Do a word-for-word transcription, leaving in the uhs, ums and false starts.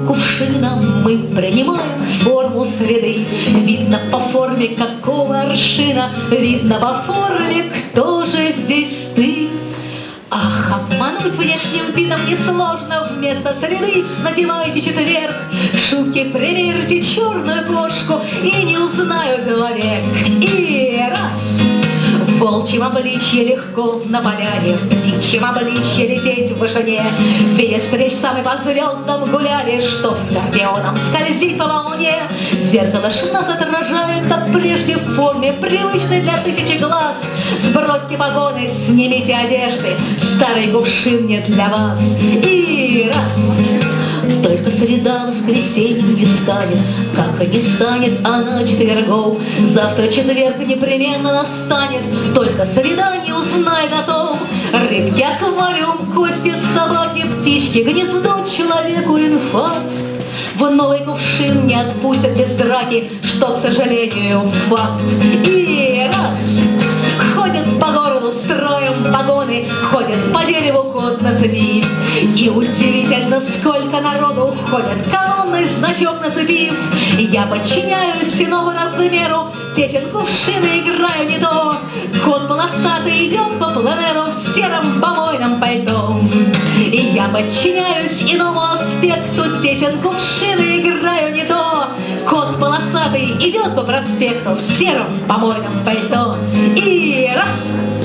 кувшином мы принимаем форму среды. Видно по форме, какого аршина, видно по форме, кто же здесь ты. Ах, обмануть внешним видом несложно. Вместо среды надевайте четверг. Шутки примерьте черную кошку, и не узнаю человек. И раз. В волчьем обличье легко на поляне, в птичьем обличье лететь в вышине. Видя стрельца мы по звездам гуляли, чтоб скорпионом скользить по волне. Зеркало ж нас отражает, а прежде в форме, привычной для тысячи глаз. Сбросьте погоны, снимите одежды, старый кувшин не для вас. И раз. Только среда воскресеньем не станет, как и не станет она четвергов. Завтра четверг непременно настанет, только среда не узнает о том. Рыбки, аквариум, кости, собаки, птички, гнездо, человеку инфаркт. В новый кувшин не отпустят без драки, что, к сожалению, факт. И раз. Ходят по городу строем погоны, ходят по дереву кот на цепи. И удивительно, сколько народу ходят колонной, значок нацепив. Я подчиняюсь иному размеру, тесен кувшин и играю не то. Кот полосатый идет по пленеру в сером помойном пальто. И я подчиняюсь иному аспекту, тесен кувшин и играю не то. Кот полосатый идет по проспекту в сером помойном пальто. И раз.